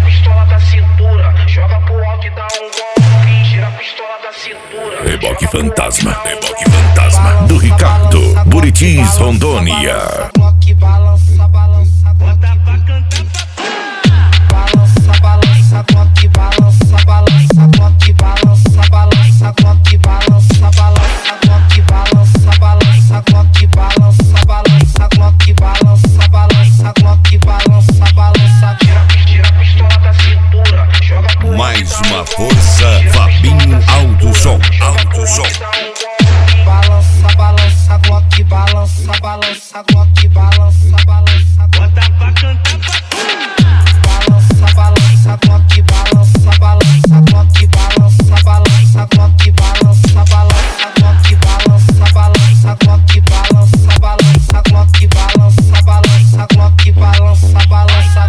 pistola da cintura, joga pro alto e dá um golpe. Gira a pistola da cintura. Reboque fantasma do Ricardo, Buritis, Rondônia. Balança, balança, bota pra cantar. Balança, balança, Glock, balança, balança, Glock, balança, balança, Glock, balança, balança, Glock, balança, balança, Glock, balança, balança, Glock, balança, balança, Glock, balança, balança. Tira a pistola da cintura, joga pro alto. Mais uma força, Fabinho Alto Som. Balança, balança, Glock, balança, balança, Glock, balança, balança. Bota pra cantar. Balança, balança, Glock, balança, balança, Glock, balança, balança, Glock, balança, balança, Glock, balança, balança, Glock, balança, balança, Glock, balança, balança, Glock, balança, balança.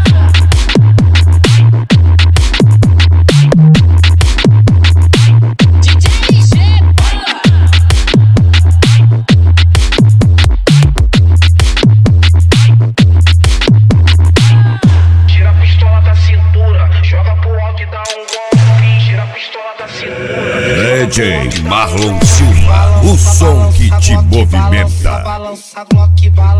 Tira a pistola da cintura, joga pro alto e dá um golpe. Tira a pistola da cintura. DJ Marlon Silva, o som que te movimenta. Balança, Glock, balança.